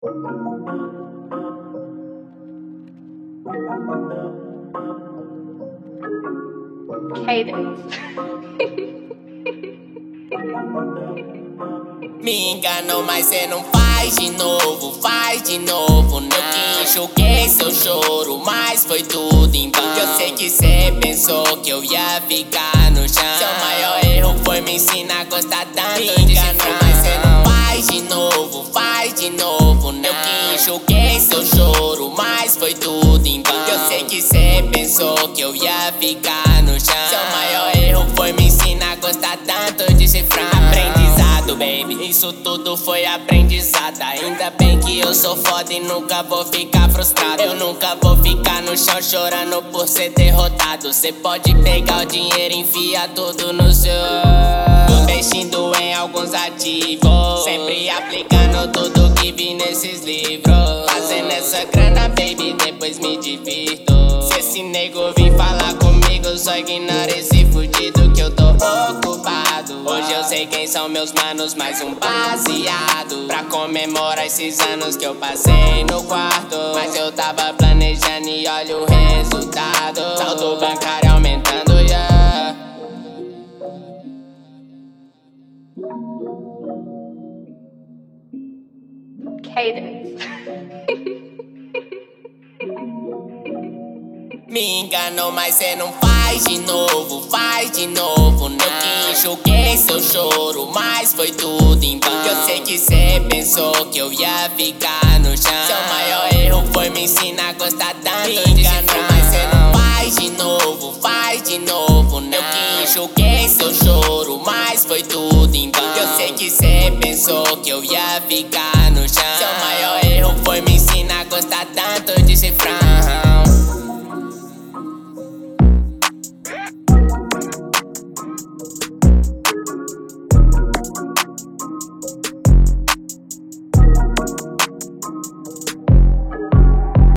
Cadence. Me enganou, mas cê não faz de novo, não. Eu que enxuguei seu choro, mas foi tudo em vão. Eu sei que cê pensou que eu ia ficar no chão. Seu maior erro foi me ensinar a gostar tanto. Me enganou, mas cê não faz de novo, não. Eu que enxuguei seu choro, mas foi tudo em vão. Eu sei que cê pensou que eu ia ficar no chão. Seu maior erro foi me ensinar a gostar tanto de cifrar. Aprendizado, baby, isso tudo foi aprendizado. Ainda bem que eu sou foda e nunca vou ficar frustrado. Eu nunca vou ficar no chão chorando por ser derrotado. Cê pode pegar o dinheiro e enfiar tudo no seu, investindo em alguns ativos, sempre aplicando tudo que vi nesses livros. Fazendo essa grana, baby, depois me divirto. Se esse nego vir falar comigo, só ignora esse fudido que eu tô ocupado. Hoje eu sei quem são meus manos, mais um baseado pra comemorar esses anos que eu passei no quarto. Mas eu tava planejando e olha o resultado. Saldo bancário aumentando, yeah. Cadence. Me enganou, mas cê não faz de novo, não. Eu que enxuguei seu choro, mas foi tudo em vão. Eu sei que cê pensou que eu ia ficar no chão. Seu maior erro foi me ensinar a gostar